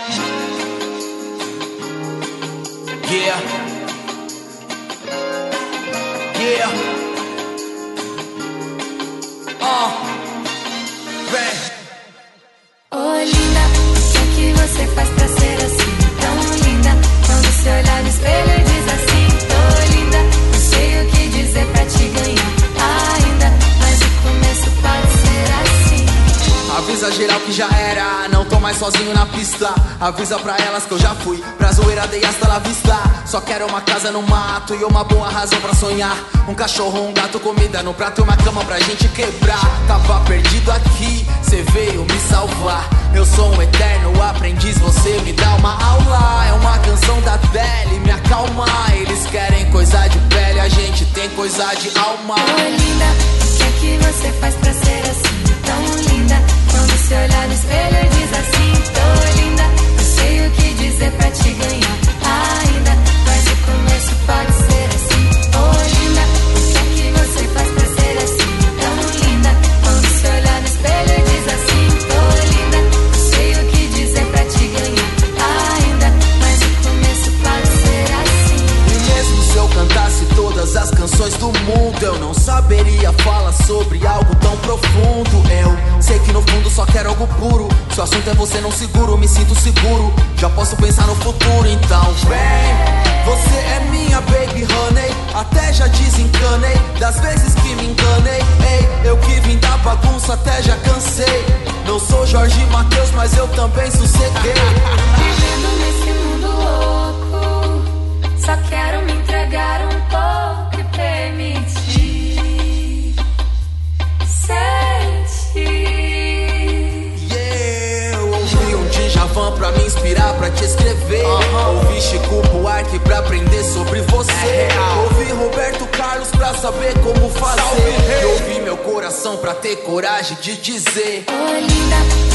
Yeah. Yeah. Vem. Oi, linda, o que você faz pra ser assim? Tão linda, quando se olhar no espelho diz assim: tô linda, não sei o que dizer pra te ganhar ainda, mas o começo pode ser assim. Avisa geral que já era, não tô mais sozinho na pista. Avisa pra elas que eu já fui pra zoeira, dei hasta la vista. Só quero uma casa no mato e uma boa razão pra sonhar. Um cachorro, um gato, comida no prato e uma cama pra gente quebrar. Tava perdido aqui, cê veio me salvar. Eu sou um eterno aprendiz, você me dá uma aula. É uma canção da Adele, me acalma. Eles querem coisa de pele, a gente tem coisa de alma. Oi, linda, o que você faz pra ser assim? Tão linda, quando se olhar no espelho diz assim: tô linda, não sei o que dizer pra te ganhar ainda, mas o começo pode ser assim. Oi, linda, o que você faz pra ser assim? Tão linda, quando se olhar no espelho diz assim: tô linda, não sei o que dizer pra te ganhar ainda, mas o começo pode ser assim. E mesmo se eu cantasse todas as canções do mundo, eu não saberia falar sobre algo tão profundo. Eu sei que no fundo só quero algo puro. Se o assunto é você, não seguro, me sinto seguro. Já posso pensar no futuro, então vem. Você é minha baby honey, até já desencanei das vezes que me enganei. Ei, eu que vim da bagunça, até já cansei. Não sou Jorge Mateus, mas eu também sosseguei. Vivendo nesse mundo louco, só quero me entregar um pouco e permitir sentir. Eu ouvi um Djavan pra me inspirar, pra te escrever. Ouvi Chico Buarque pra aprender sobre você. Ouvi Roberto Carlos pra saber como fazer. E ouvi meu coração pra ter coragem de dizer: Oi, linda,